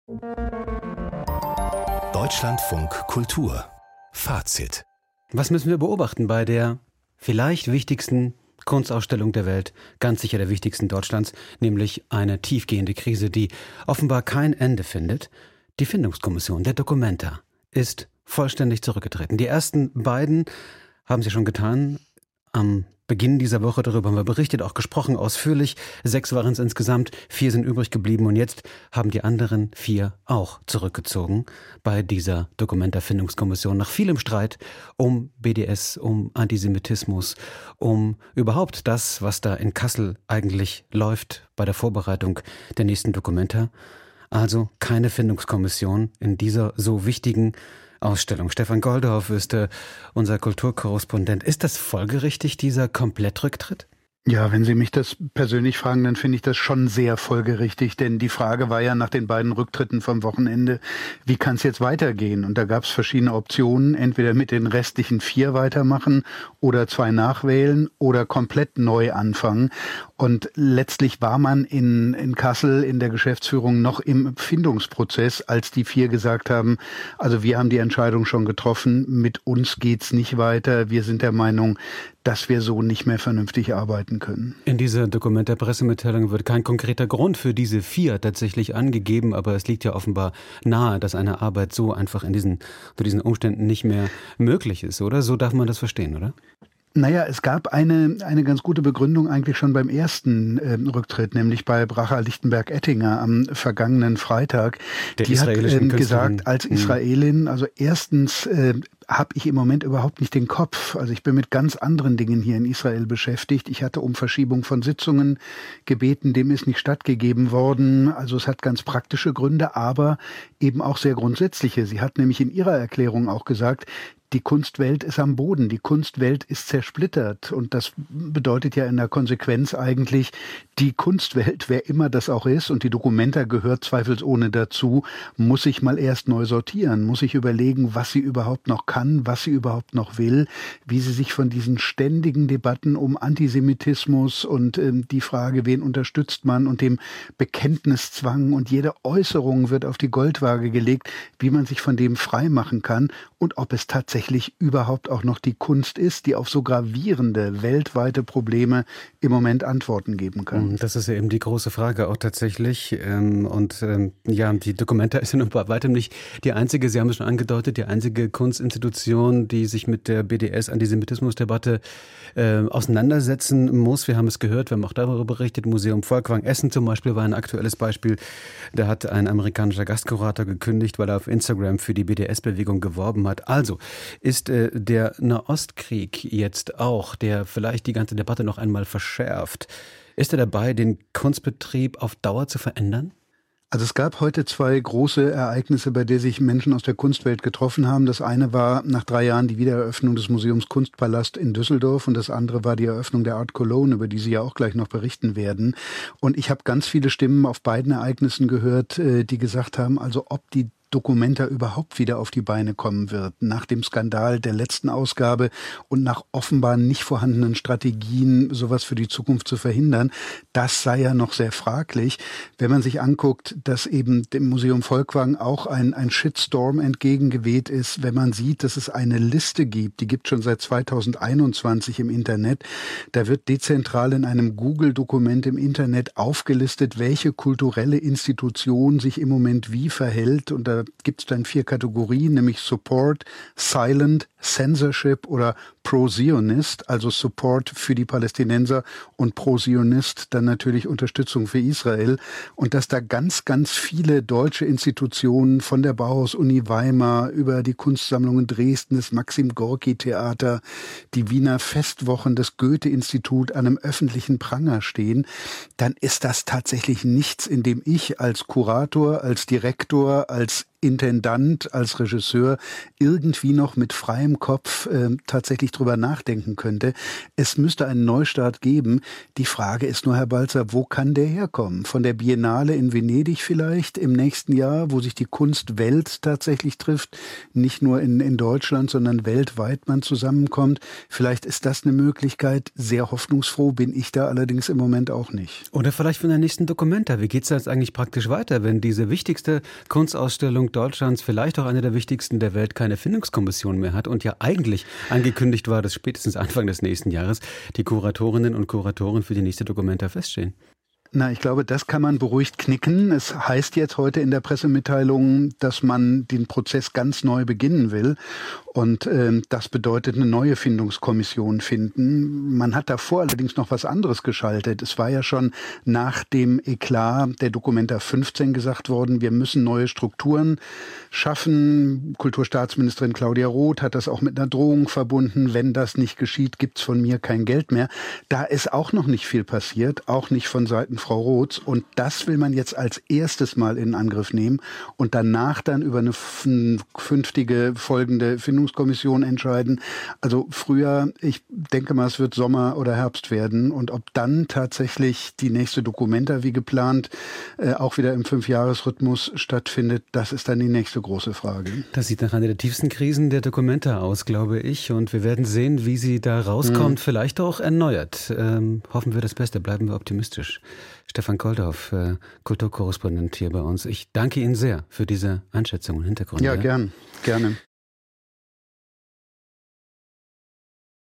Deutschlandfunk Kultur Fazit. Was müssen wir beobachten bei der vielleicht wichtigsten Kunstausstellung der Welt, ganz sicher der wichtigsten Deutschlands, nämlich eine tiefgehende Krise, die offenbar kein Ende findet? Die Findungskommission, der Documenta, ist vollständig zurückgetreten. Die ersten beiden haben sie schon getan. Am Beginn dieser Woche, darüber haben wir berichtet, auch gesprochen, ausführlich. 6 waren es insgesamt, 4 sind übrig geblieben und jetzt haben die anderen 4 auch zurückgezogen bei dieser Documenta-Findungskommission. Nach vielem Streit um BDS, um Antisemitismus, um überhaupt das, was da in Kassel eigentlich läuft bei der Vorbereitung der nächsten Documenta. Also keine Findungskommission in dieser so wichtigen Ausstellung. Stefan Goldhoff ist unser Kulturkorrespondent. Ist das folgerichtig, dieser Komplettrücktritt? Ja, wenn Sie mich das persönlich fragen, dann finde ich das schon sehr folgerichtig, denn die Frage war ja nach den beiden Rücktritten vom Wochenende, wie kann es jetzt weitergehen? Und da gab es verschiedene Optionen, entweder mit den restlichen 4 weitermachen oder 2 nachwählen oder komplett neu anfangen. Und letztlich war man in Kassel in der Geschäftsführung noch im Findungsprozess, als die 4 gesagt haben, also wir haben die Entscheidung schon getroffen, mit uns geht's nicht weiter, wir sind der Meinung, dass wir so nicht mehr vernünftig arbeiten können. In dieser Documenta-Pressemitteilung wird kein konkreter Grund für diese 4 tatsächlich angegeben, aber es liegt ja offenbar nahe, dass eine Arbeit so einfach unter diesen Umständen nicht mehr möglich ist, oder? So darf man das verstehen, oder? Naja, es gab eine ganz gute Begründung eigentlich schon beim ersten Rücktritt, nämlich bei Bracha Lichtenberg-Ettinger am vergangenen Freitag. Die hat gesagt, als Israelin, also erstens habe ich im Moment überhaupt nicht den Kopf. Also ich bin mit ganz anderen Dingen hier in Israel beschäftigt. Ich hatte um Verschiebung von Sitzungen gebeten, dem ist nicht stattgegeben worden. Also es hat ganz praktische Gründe, aber eben auch sehr grundsätzliche. Sie hat nämlich in ihrer Erklärung auch gesagt, die Kunstwelt ist am Boden, die Kunstwelt ist zersplittert und das bedeutet ja in der Konsequenz eigentlich, die Kunstwelt, wer immer das auch ist und die Documenta gehört zweifelsohne dazu, muss sich mal erst neu sortieren, muss sich überlegen, was sie überhaupt noch kann, was sie überhaupt noch will, wie sie sich von diesen ständigen Debatten um Antisemitismus und die Frage, wen unterstützt man und dem Bekenntniszwang und jede Äußerung wird auf die Goldwaage gelegt, wie man sich von dem frei machen kann und ob es tatsächlich überhaupt auch noch die Kunst ist, die auf so gravierende weltweite Probleme im Moment Antworten geben kann. Das ist ja eben die große Frage auch tatsächlich. Die Documenta ist ja noch bei weitem nicht die einzige, Sie haben es schon angedeutet, die einzige Kunstinstitution, die sich mit der BDS-Antisemitismus-Debatte auseinandersetzen muss. Wir haben es gehört, wir haben auch darüber berichtet. Museum Volkwang Essen zum Beispiel war ein aktuelles Beispiel. Da hat ein amerikanischer Gastkurator gekündigt, weil er auf Instagram für die BDS-Bewegung geworben hat. Also ist der Nahostkrieg jetzt auch, der vielleicht die ganze Debatte noch einmal verschärft, ist er dabei, den Kunstbetrieb auf Dauer zu verändern? Also es gab heute 2 große Ereignisse, bei denen sich Menschen aus der Kunstwelt getroffen haben. Das eine war nach 3 Jahren die Wiedereröffnung des Museums Kunstpalast in Düsseldorf und das andere war die Eröffnung der Art Cologne, über die Sie ja auch gleich noch berichten werden. Und ich habe ganz viele Stimmen auf beiden Ereignissen gehört, die gesagt haben, also ob die Documenta überhaupt wieder auf die Beine kommen wird, nach dem Skandal der letzten Ausgabe und nach offenbar nicht vorhandenen Strategien, sowas für die Zukunft zu verhindern, das sei ja noch sehr fraglich. Wenn man sich anguckt, dass eben dem Museum Volkwang auch ein Shitstorm entgegengeweht ist, wenn man sieht, dass es eine Liste gibt, die gibt schon seit 2021 im Internet, da wird dezentral in einem Google-Dokument im Internet aufgelistet, welche kulturelle Institution sich im Moment wie verhält und da gibt es dann 4 Kategorien, nämlich Support, Silent, Censorship oder Pro-Zionist, also Support für die Palästinenser und Pro-Zionist dann natürlich Unterstützung für Israel und dass da ganz, ganz viele deutsche Institutionen von der Bauhaus-Uni Weimar über die Kunstsammlungen Dresden, das Maxim-Gorki-Theater, die Wiener Festwochen, das Goethe-Institut an einem öffentlichen Pranger stehen, dann ist das tatsächlich nichts, in dem ich als Kurator, als Direktor, als Intendant, als Regisseur irgendwie noch mit freiem Kopf tatsächlich drüber nachdenken könnte. Es müsste einen Neustart geben. Die Frage ist nur, Herr Balzer, wo kann der herkommen? Von der Biennale in Venedig vielleicht im nächsten Jahr, wo sich die Kunstwelt tatsächlich trifft, nicht nur in Deutschland, sondern weltweit man zusammenkommt. Vielleicht ist das eine Möglichkeit. Sehr hoffnungsfroh bin ich da allerdings im Moment auch nicht. Oder vielleicht von der nächsten Documenta. Wie geht es jetzt eigentlich praktisch weiter, wenn diese wichtigste Kunstausstellung Deutschlands, vielleicht auch eine der wichtigsten der Welt, keine Findungskommission mehr hat und ja eigentlich angekündigt war, dass spätestens Anfang des nächsten Jahres die Kuratorinnen und Kuratoren für die nächste Documenta feststehen? Na, ich glaube, das kann man beruhigt knicken. Es heißt jetzt heute in der Pressemitteilung, dass man den Prozess ganz neu beginnen will. Und das bedeutet eine neue Findungskommission finden. Man hat davor allerdings noch was anderes geschaltet. Es war ja schon nach dem Eklat der Documenta 15 gesagt worden, wir müssen neue Strukturen schaffen. Kulturstaatsministerin Claudia Roth hat das auch mit einer Drohung verbunden. Wenn das nicht geschieht, gibt's von mir kein Geld mehr. Da ist auch noch nicht viel passiert, auch nicht von Seiten Frau Roth. Und das will man jetzt als erstes mal in Angriff nehmen und danach dann über eine künftige folgende Findungskommission entscheiden. Also früher, ich denke mal, es wird Sommer oder Herbst werden. Und ob dann tatsächlich die nächste Documenta wie geplant auch wieder im 5-Jahres-Rhythmus stattfindet, das ist dann die nächste große Frage. Das sieht nach einer der tiefsten Krisen der Documenta aus, glaube ich. Und wir werden sehen, wie sie da rauskommt, vielleicht auch erneuert. Hoffen wir das Beste, bleiben wir optimistisch. Stefan Koldorf, Kulturkorrespondent hier bei uns. Ich danke Ihnen sehr für diese Einschätzung und Hintergründe. Ja, gerne.